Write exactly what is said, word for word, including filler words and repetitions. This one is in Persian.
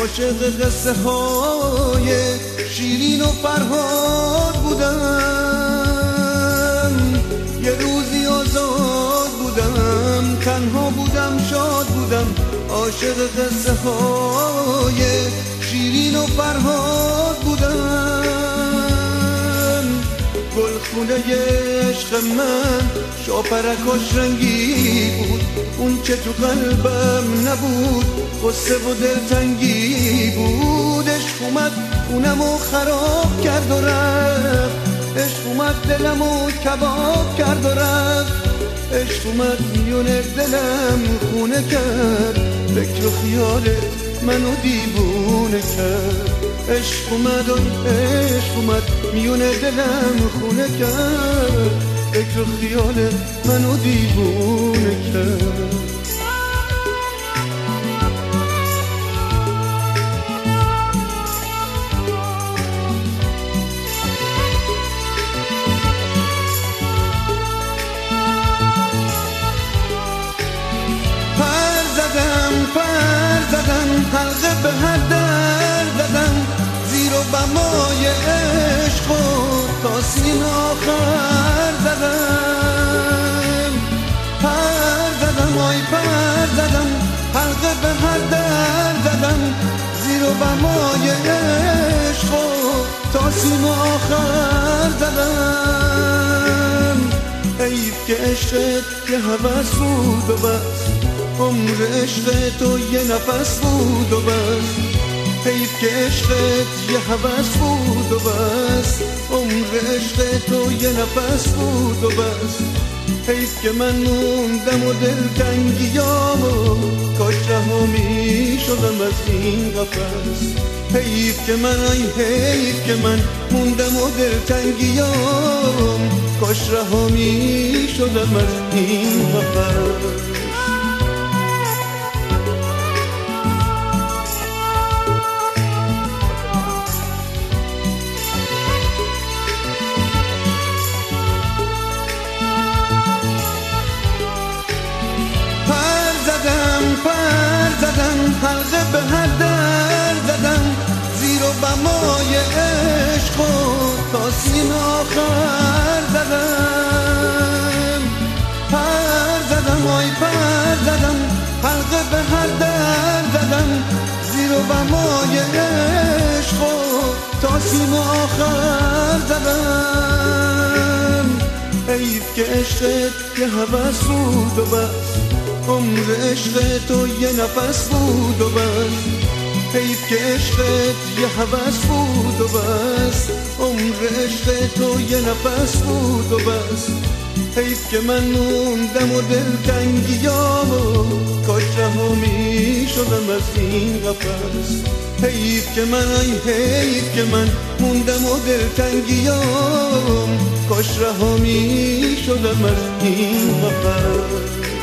عاشق قصه های شیرین و فرهاد بودم، یه روزی آزاد بودم، تنها بودم شاد بودم، عاشق قصه های شیرین و فرهاد بودم. گل خونه عشق من شاپرکاش رنگی بود، اون که تو قلبم نبود غصه و دلتنگی بود. عشق اومد خونمو خراب کرد و رفت، عشق اومد دلمو کباب کرد و رفت، عشق اومد میون دلم خونه کرد، فکر و خیالت منو دیوونه کرد. عشق اومد و عشق اومد میون دلم خونه کرد، فکر و خیالت منو دیوونه کرد. پر زدم حلقه به هر در زدم، زیر و بمای عشق و تا سین آخر زدم. پر زدم آی پر زدم حلقه به هر در زدم، زیر و بمای عشق و تا سین آخر زدم. حیف که عشقت یه هوس بود و بس، عمر عشق تو یه نفس بود و بس. حیف که عشقت یه هوس بود و بس، عمر عشق تو یه نفس بود و بس. حیف که من موندم و دلتنگیامو کاش رها می شدم از این قفس. حیف که من ای حیف که من موندم و دلتنگیام کاش رها می شدم از این قفس. پر زدم حلقه به هر در زدم، زیر و بمای عشق و تا سین آخر زدم. پر زدم آی پر زدم حلقه به هر در زدم، زیر و بمای عشق و تا سین آخر زدم. حیف که عشقت یه هوس بود و بس، عمر عشق تو یه نفس بود و بس. حیف که عشقت یه هوس بود و بس، عمر عشق تو یه نفس بود و بس. حیف که من موندم و دلتنگیامو کاش رها می شدم از این قفس. حیف که من ای حیف که من موندم و دلتنگیام کاش رها می شدم از این قفس.